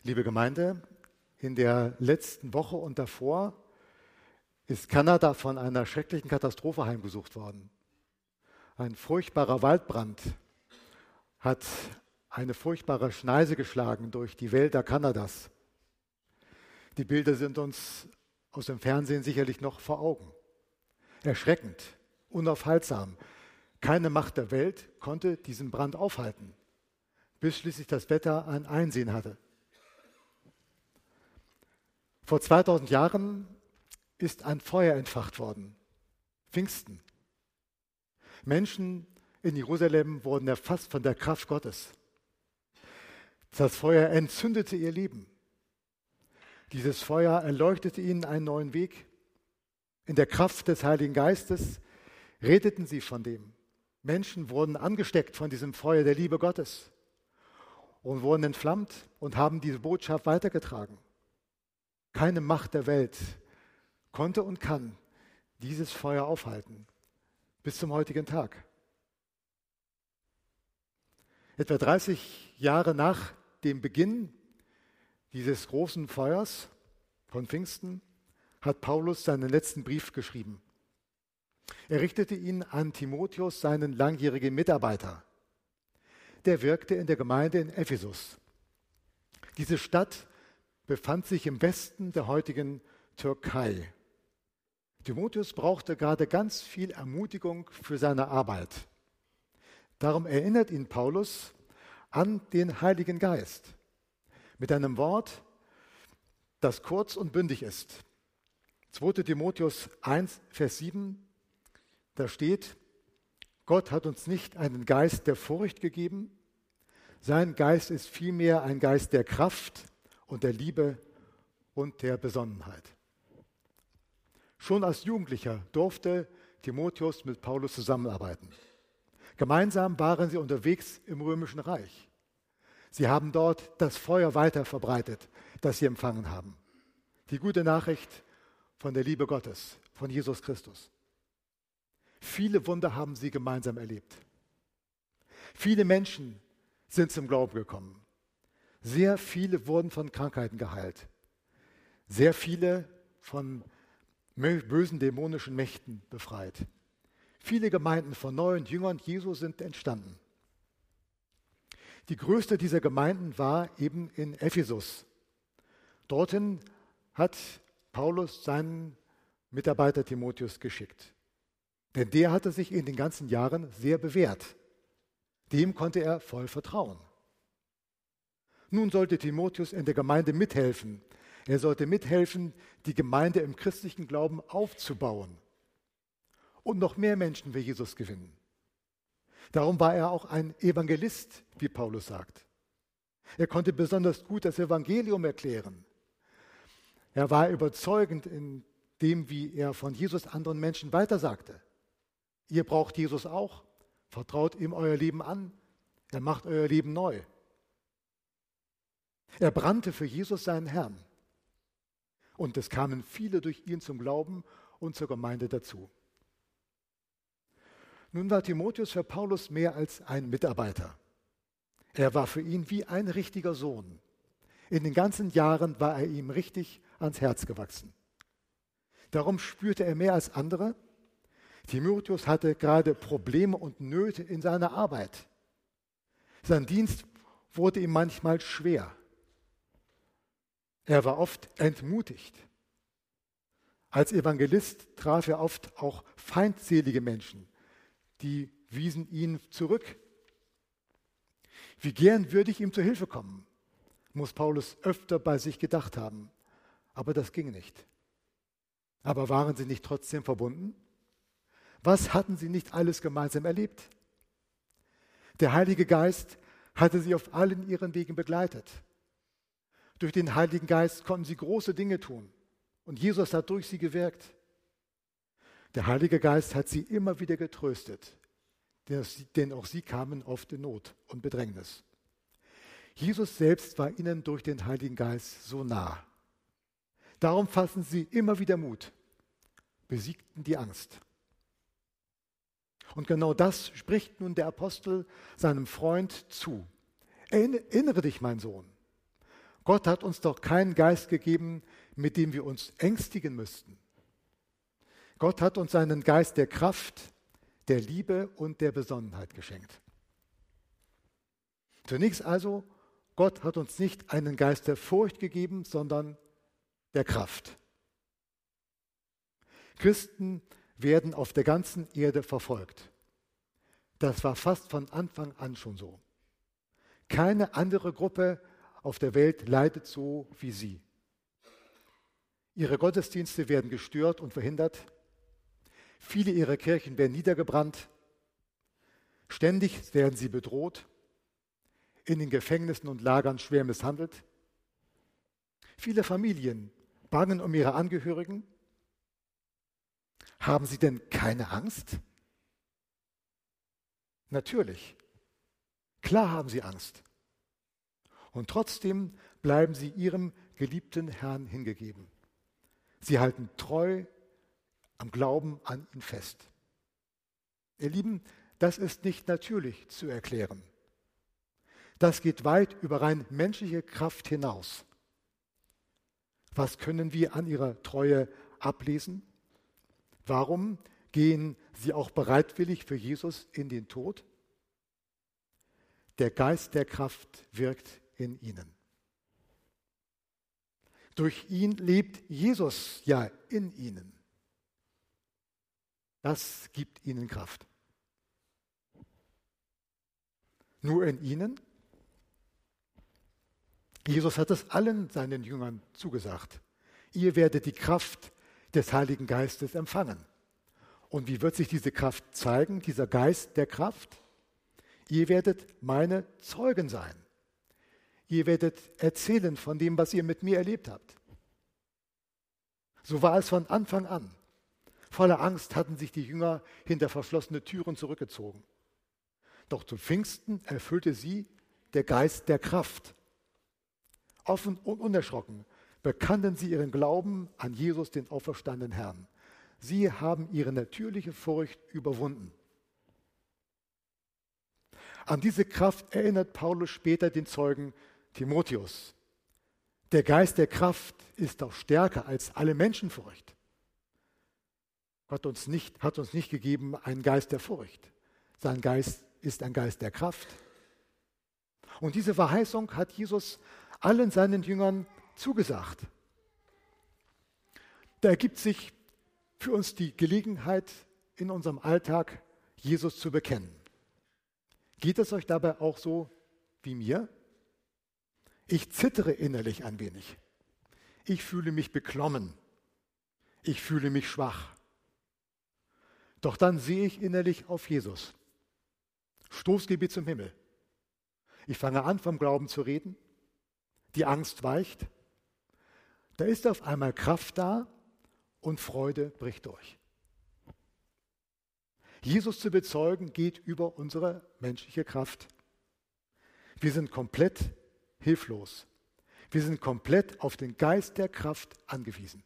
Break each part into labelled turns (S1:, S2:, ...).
S1: Liebe Gemeinde, in der letzten Woche und davor ist Kanada von einer schrecklichen Katastrophe heimgesucht worden. Ein furchtbarer Waldbrand hat eine furchtbare Schneise geschlagen durch die Wälder Kanadas. Die Bilder sind uns aus dem Fernsehen sicherlich noch vor Augen. Erschreckend, unaufhaltsam. Keine Macht der Welt konnte diesen Brand aufhalten, bis schließlich das Wetter ein Einsehen hatte. Vor 2000 Jahren ist ein Feuer entfacht worden. Pfingsten. Menschen in Jerusalem wurden erfasst von der Kraft Gottes. Das Feuer entzündete ihr Leben. Dieses Feuer erleuchtete ihnen einen neuen Weg. In der Kraft des Heiligen Geistes redeten sie von dem. Menschen wurden angesteckt von diesem Feuer der Liebe Gottes und wurden entflammt und haben diese Botschaft weitergetragen. Keine Macht der Welt konnte und kann dieses Feuer aufhalten, bis zum heutigen Tag. Etwa 30 Jahre nach dem Beginn dieses großen Feuers von Pfingsten hat Paulus seinen letzten Brief geschrieben. Er richtete ihn an Timotheus, seinen langjährigen Mitarbeiter. Der wirkte in der Gemeinde in Ephesus. Diese Stadt befand sich im Westen der heutigen Türkei. Timotheus brauchte gerade ganz viel Ermutigung für seine Arbeit. Darum erinnert ihn Paulus an den Heiligen Geist mit einem Wort, das kurz und bündig ist. 2. Timotheus 1, Vers 7, da steht: Gott hat uns nicht einen Geist der Furcht gegeben, sein Geist ist vielmehr ein Geist der Kraft und der Liebe und der Besonnenheit. Schon als Jugendlicher durfte Timotheus mit Paulus zusammenarbeiten. Gemeinsam waren sie unterwegs im Römischen Reich. Sie haben dort das Feuer weiter verbreitet, das sie empfangen haben. Die gute Nachricht von der Liebe Gottes, von Jesus Christus. Viele Wunder haben sie gemeinsam erlebt. Viele Menschen sind zum Glauben gekommen. Sehr viele wurden von Krankheiten geheilt. Sehr viele von bösen dämonischen Mächten befreit. Viele Gemeinden von neuen Jüngern Jesu sind entstanden. Die größte dieser Gemeinden war eben in Ephesus. Dorthin hat Paulus seinen Mitarbeiter Timotheus geschickt. Denn der hatte sich in den ganzen Jahren sehr bewährt. Dem konnte er voll vertrauen. Nun sollte Timotheus in der Gemeinde mithelfen. Er sollte mithelfen, die Gemeinde im christlichen Glauben aufzubauen und noch mehr Menschen für Jesus gewinnen. Darum war er auch ein Evangelist, wie Paulus sagt. Er konnte besonders gut das Evangelium erklären. Er war überzeugend in dem, wie er von Jesus anderen Menschen weitersagte. Ihr braucht Jesus auch. Vertraut ihm euer Leben an. Er macht euer Leben neu. Er brannte für Jesus, seinen Herrn. Und es kamen viele durch ihn zum Glauben und zur Gemeinde dazu. Nun war Timotheus für Paulus mehr als ein Mitarbeiter. Er war für ihn wie ein richtiger Sohn. In den ganzen Jahren war er ihm richtig ans Herz gewachsen. Darum spürte er mehr als andere: Timotheus hatte gerade Probleme und Nöte in seiner Arbeit. Sein Dienst wurde ihm manchmal schwer. Er war oft entmutigt. Als Evangelist traf er oft auch feindselige Menschen, die wiesen ihn zurück. Wie gern würde ich ihm zur Hilfe kommen, muss Paulus öfter bei sich gedacht haben. Aber das ging nicht. Aber waren sie nicht trotzdem verbunden? Was hatten sie nicht alles gemeinsam erlebt? Der Heilige Geist hatte sie auf allen ihren Wegen begleitet. Durch den Heiligen Geist konnten sie große Dinge tun und Jesus hat durch sie gewirkt. Der Heilige Geist hat sie immer wieder getröstet, denn auch sie kamen oft in Not und Bedrängnis. Jesus selbst war ihnen durch den Heiligen Geist so nah. Darum fassten sie immer wieder Mut, besiegten die Angst. Und genau das spricht nun der Apostel seinem Freund zu. Erinnere dich, mein Sohn. Gott hat uns doch keinen Geist gegeben, mit dem wir uns ängstigen müssten. Gott hat uns einen Geist der Kraft, der Liebe und der Besonnenheit geschenkt. Zunächst also, Gott hat uns nicht einen Geist der Furcht gegeben, sondern der Kraft. Christen werden auf der ganzen Erde verfolgt. Das war fast von Anfang an schon so. Keine andere Gruppe auf der Welt leidet so wie sie. Ihre Gottesdienste werden gestört und verhindert. Viele ihrer Kirchen werden niedergebrannt. Ständig werden sie bedroht, in den Gefängnissen und Lagern schwer misshandelt. Viele Familien bangen um ihre Angehörigen. Haben sie denn keine Angst? Natürlich. Klar haben sie Angst. Und trotzdem bleiben sie ihrem geliebten Herrn hingegeben. Sie halten treu am Glauben an ihn fest. Ihr Lieben, das ist nicht natürlich zu erklären. Das geht weit über rein menschliche Kraft hinaus. Was können wir an ihrer Treue ablesen? Warum gehen sie auch bereitwillig für Jesus in den Tod? Der Geist der Kraft wirkt in ihnen. Durch ihn lebt Jesus ja in ihnen. Das gibt ihnen Kraft. Nur in ihnen? Jesus hat es allen seinen Jüngern zugesagt. Ihr werdet die Kraft des Heiligen Geistes empfangen. Und wie wird sich diese Kraft zeigen, dieser Geist der Kraft? Ihr werdet meine Zeugen sein. Ihr werdet erzählen von dem, was ihr mit mir erlebt habt. So war es von Anfang an. Voller Angst hatten sich die Jünger hinter verschlossene Türen zurückgezogen. Doch zu Pfingsten erfüllte sie der Geist der Kraft. Offen und unerschrocken bekannten sie ihren Glauben an Jesus, den auferstandenen Herrn. Sie haben ihre natürliche Furcht überwunden. An diese Kraft erinnert Paulus später den Zeugen Timotheus. Der Geist der Kraft ist doch stärker als alle Menschenfurcht. Gott hat uns nicht gegeben einen Geist der Furcht. Sein Geist ist ein Geist der Kraft. Und diese Verheißung hat Jesus allen seinen Jüngern zugesagt. Da ergibt sich für uns die Gelegenheit, in unserem Alltag Jesus zu bekennen. Geht es euch dabei auch so wie mir? Ich zittere innerlich ein wenig. Ich fühle mich beklommen. Ich fühle mich schwach. Doch dann sehe ich innerlich auf Jesus. Stoßgebet zum Himmel. Ich fange an, vom Glauben zu reden. Die Angst weicht. Da ist auf einmal Kraft da und Freude bricht durch. Jesus zu bezeugen geht über unsere menschliche Kraft. Wir sind komplett hilflos. Wir sind komplett auf den Geist der Kraft angewiesen.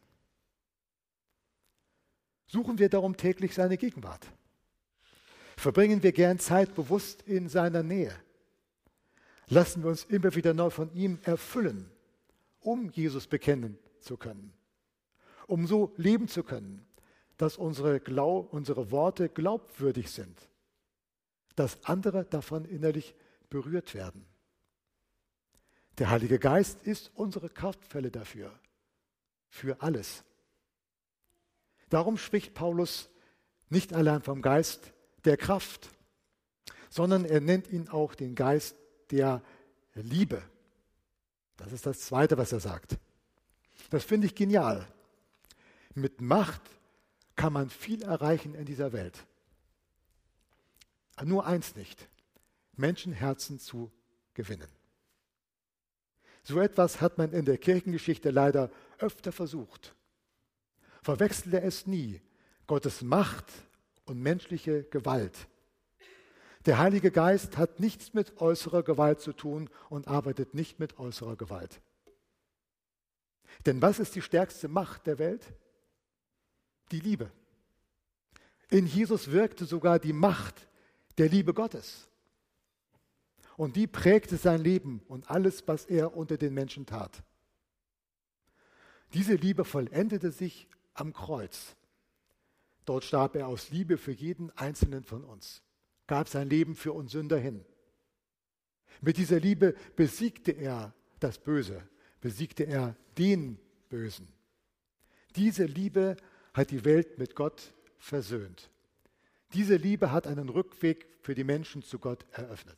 S1: Suchen wir darum täglich seine Gegenwart. Verbringen wir gern Zeit bewusst in seiner Nähe. Lassen wir uns immer wieder neu von ihm erfüllen, um Jesus bekennen zu können. Um so leben zu können, dass unsere Worte glaubwürdig sind, dass andere davon innerlich berührt werden. Der Heilige Geist ist unsere Kraftquelle dafür, für alles. Darum spricht Paulus nicht allein vom Geist der Kraft, sondern er nennt ihn auch den Geist der Liebe. Das ist das Zweite, was er sagt. Das finde ich genial. Mit Macht kann man viel erreichen in dieser Welt. Nur eins nicht: Menschenherzen zu gewinnen. So etwas hat man in der Kirchengeschichte leider öfter versucht. Verwechsle es nie, Gottes Macht und menschliche Gewalt. Der Heilige Geist hat nichts mit äußerer Gewalt zu tun und arbeitet nicht mit äußerer Gewalt. Denn was ist die stärkste Macht der Welt? Die Liebe. In Jesus wirkte sogar die Macht der Liebe Gottes. Und die prägte sein Leben und alles, was er unter den Menschen tat. Diese Liebe vollendete sich am Kreuz. Dort starb er aus Liebe für jeden Einzelnen von uns, gab sein Leben für uns Sünder hin. Mit dieser Liebe besiegte er das Böse, besiegte er den Bösen. Diese Liebe hat die Welt mit Gott versöhnt. Diese Liebe hat einen Rückweg für die Menschen zu Gott eröffnet.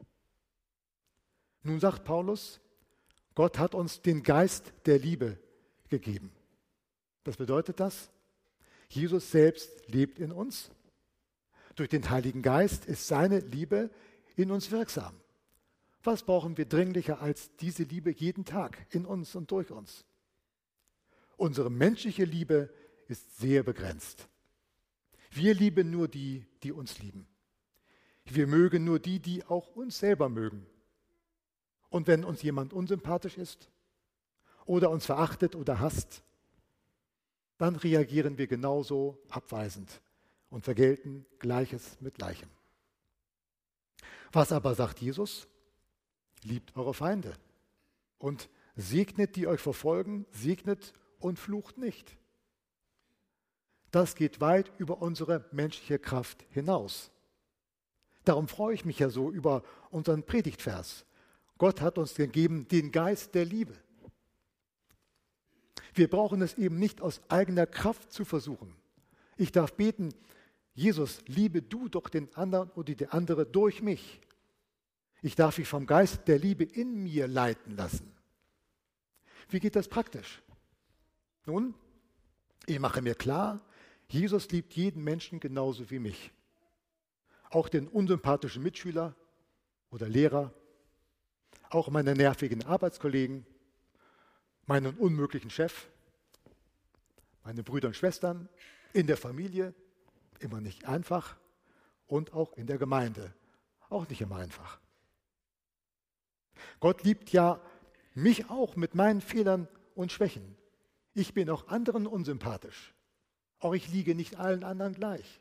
S1: Nun sagt Paulus, Gott hat uns den Geist der Liebe gegeben. Was bedeutet das? Jesus selbst lebt in uns. Durch den Heiligen Geist ist seine Liebe in uns wirksam. Was brauchen wir dringlicher als diese Liebe jeden Tag in uns und durch uns? Unsere menschliche Liebe ist sehr begrenzt. Wir lieben nur die, die uns lieben. Wir mögen nur die, die auch uns selber mögen. Und wenn uns jemand unsympathisch ist oder uns verachtet oder hasst, dann reagieren wir genauso abweisend und vergelten Gleiches mit Gleichem. Was aber sagt Jesus? Liebt eure Feinde und segnet, die euch verfolgen, segnet und flucht nicht. Das geht weit über unsere menschliche Kraft hinaus. Darum freue ich mich ja so über unseren Predigtvers. Gott hat uns gegeben den Geist der Liebe. Wir brauchen es eben nicht aus eigener Kraft zu versuchen. Ich darf beten, Jesus, liebe du doch den anderen oder die andere durch mich. Ich darf mich vom Geist der Liebe in mir leiten lassen. Wie geht das praktisch? Nun, ich mache mir klar, Jesus liebt jeden Menschen genauso wie mich. Auch den unsympathischen Mitschüler oder Lehrer, auch meine nervigen Arbeitskollegen, meinen unmöglichen Chef, meine Brüder und Schwestern, in der Familie, immer nicht einfach, und auch in der Gemeinde, auch nicht immer einfach. Gott liebt ja mich auch mit meinen Fehlern und Schwächen. Ich bin auch anderen unsympathisch. Auch ich liege nicht allen anderen gleich.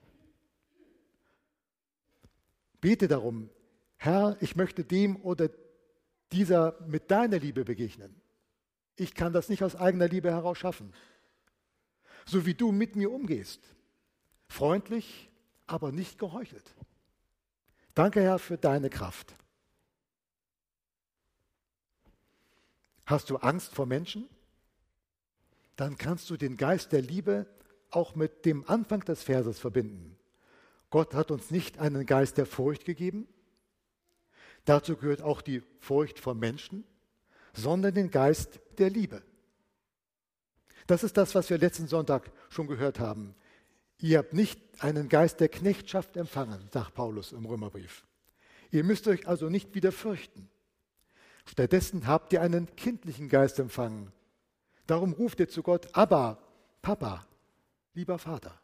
S1: Bete darum, Herr, ich möchte dem oder dieser mit deiner Liebe begegnen. Ich kann das nicht aus eigener Liebe heraus schaffen. So wie du mit mir umgehst. Freundlich, aber nicht geheuchelt. Danke, Herr, für deine Kraft. Hast du Angst vor Menschen? Dann kannst du den Geist der Liebe auch mit dem Anfang des Verses verbinden. Gott hat uns nicht einen Geist der Furcht gegeben. Dazu gehört auch die Furcht vor Menschen, sondern den Geist der Liebe. Das ist das, was wir letzten Sonntag schon gehört haben. Ihr habt nicht einen Geist der Knechtschaft empfangen, sagt Paulus im Römerbrief. Ihr müsst euch also nicht wieder fürchten. Stattdessen habt ihr einen kindlichen Geist empfangen. Darum ruft ihr zu Gott, Abba, Papa, lieber Vater.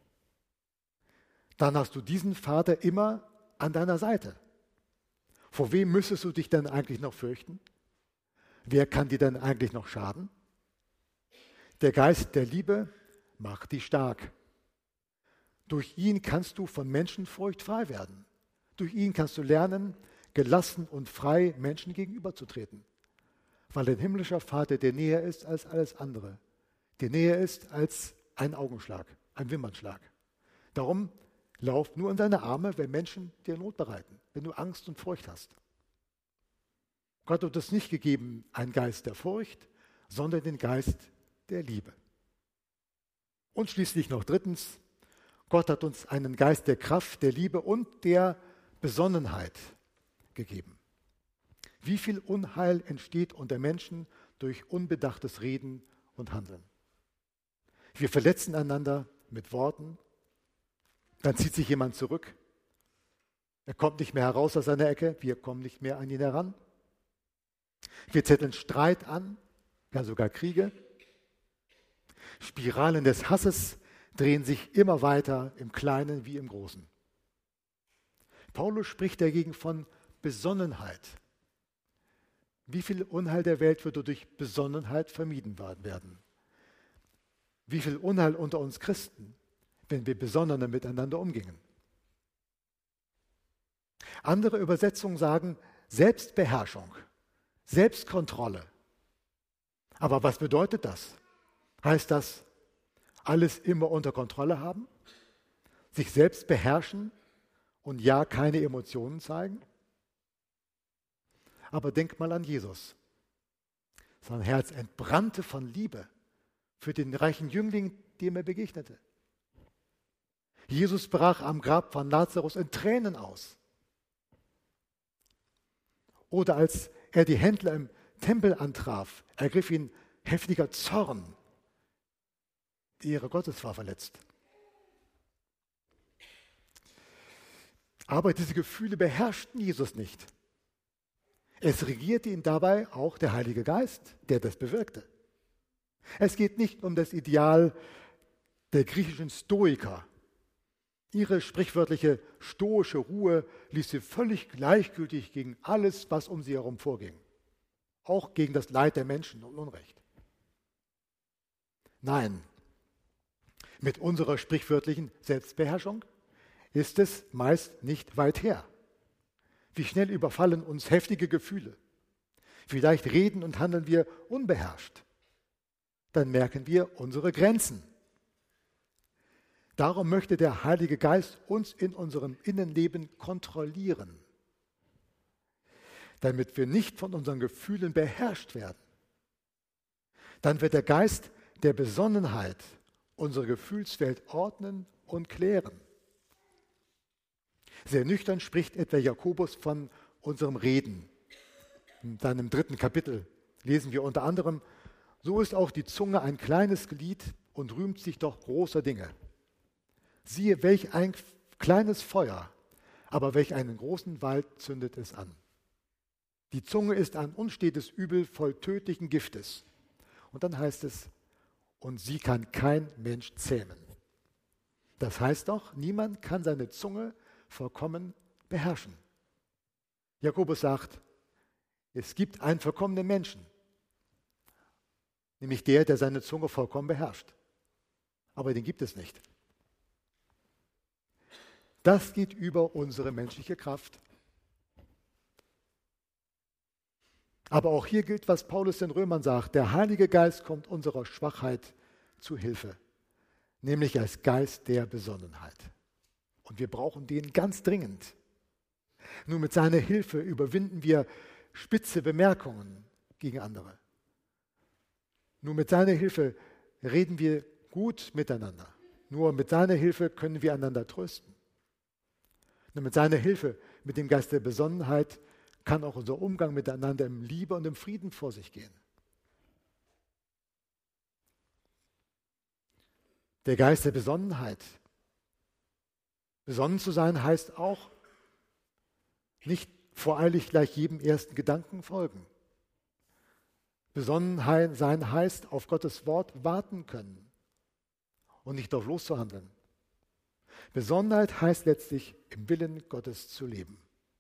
S1: Dann hast du diesen Vater immer an deiner Seite. Vor wem müsstest du dich denn eigentlich noch fürchten? Wer kann dir denn eigentlich noch schaden? Der Geist der Liebe macht dich stark. Durch ihn kannst du von Menschenfurcht frei werden. Durch ihn kannst du lernen, gelassen und frei Menschen gegenüberzutreten. Weil dein himmlischer Vater dir näher ist als alles andere. Dir näher ist als ein Augenschlag, ein Wimpernschlag. Darum lauf nur in deine Arme, wenn Menschen dir Not bereiten, wenn du Angst und Furcht hast. Gott hat uns nicht gegeben einen Geist der Furcht, sondern den Geist der Liebe. Und schließlich noch drittens, Gott hat uns einen Geist der Kraft, der Liebe und der Besonnenheit gegeben. Wie viel Unheil entsteht unter Menschen durch unbedachtes Reden und Handeln. Wir verletzen einander mit Worten, dann zieht sich jemand zurück, er kommt nicht mehr heraus aus seiner Ecke, wir kommen nicht mehr an ihn heran. Wir zetteln Streit an, ja sogar Kriege. Spiralen des Hasses drehen sich immer weiter im Kleinen wie im Großen. Paulus spricht dagegen von Besonnenheit. Wie viel Unheil der Welt würde durch Besonnenheit vermieden werden? Wie viel Unheil unter uns Christen, wenn wir besonnener miteinander umgingen? Andere Übersetzungen sagen, Selbstbeherrschung, Selbstkontrolle. Aber was bedeutet das? Heißt das, alles immer unter Kontrolle haben? Sich selbst beherrschen und ja, keine Emotionen zeigen? Aber denk mal an Jesus. Sein Herz entbrannte von Liebe für den reichen Jüngling, dem er begegnete. Jesus brach am Grab von Lazarus in Tränen aus. Oder als er die Händler im Tempel antraf, ergriff ihn heftiger Zorn. Die Ehre Gottes war verletzt. Aber diese Gefühle beherrschten Jesus nicht. Es regierte ihn dabei auch der Heilige Geist, der das bewirkte. Es geht nicht um das Ideal der griechischen Stoiker. Ihre sprichwörtliche stoische Ruhe ließ sie völlig gleichgültig gegen alles, was um sie herum vorging. Auch gegen das Leid der Menschen und Unrecht. Nein, mit unserer sprichwörtlichen Selbstbeherrschung ist es meist nicht weit her. Wie schnell überfallen uns heftige Gefühle. Vielleicht reden und handeln wir unbeherrscht. Dann merken wir unsere Grenzen. Darum möchte der Heilige Geist uns in unserem Innenleben kontrollieren, damit wir nicht von unseren Gefühlen beherrscht werden. Dann wird der Geist der Besonnenheit unsere Gefühlswelt ordnen und klären. Sehr nüchtern spricht etwa Jakobus von unserem Reden. In seinem 3. Kapitel lesen wir unter anderem: So ist auch die Zunge ein kleines Glied und rühmt sich doch großer Dinge. Siehe, welch ein kleines Feuer, aber welch einen großen Wald zündet es an. Die Zunge ist ein unstetes Übel voll tödlichen Giftes. Und dann heißt es, und sie kann kein Mensch zähmen. Das heißt doch, niemand kann seine Zunge vollkommen beherrschen. Jakobus sagt, es gibt einen vollkommenen Menschen, nämlich der seine Zunge vollkommen beherrscht. Aber den gibt es nicht. Das geht über unsere menschliche Kraft. Aber auch hier gilt, was Paulus den Römern sagt: Der Heilige Geist kommt unserer Schwachheit zu Hilfe, nämlich als Geist der Besonnenheit. Und wir brauchen den ganz dringend. Nur mit seiner Hilfe überwinden wir spitze Bemerkungen gegen andere. Nur mit seiner Hilfe reden wir gut miteinander. Nur mit seiner Hilfe können wir einander trösten. Nur mit seiner Hilfe, mit dem Geist der Besonnenheit, kann auch unser Umgang miteinander im Liebe und im Frieden vor sich gehen. Der Geist der Besonnenheit. Besonnen zu sein heißt auch, nicht voreilig gleich jedem ersten Gedanken folgen. Besonnen sein heißt, auf Gottes Wort warten können und nicht darauf loszuhandeln. Besonnenheit heißt letztlich, im Willen Gottes zu leben.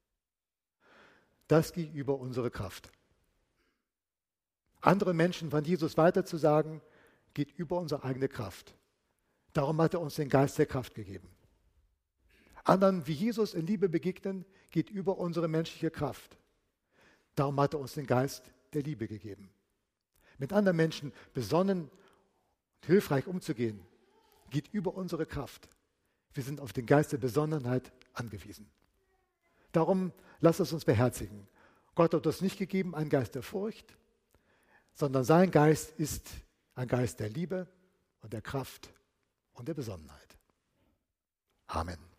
S1: Das geht über unsere Kraft. Anderen Menschen von Jesus weiterzusagen, geht über unsere eigene Kraft. Darum hat er uns den Geist der Kraft gegeben. Anderen wie Jesus in Liebe begegnen, geht über unsere menschliche Kraft. Darum hat er uns den Geist der Liebe gegeben. Mit anderen Menschen besonnen und hilfreich umzugehen, geht über unsere Kraft. Wir sind auf den Geist der Besonnenheit angewiesen. Darum lasst es uns beherzigen. Gott hat uns nicht gegeben einen Geist der Furcht, sondern sein Geist ist ein Geist der Liebe und der Kraft und der Besonnenheit. Amen.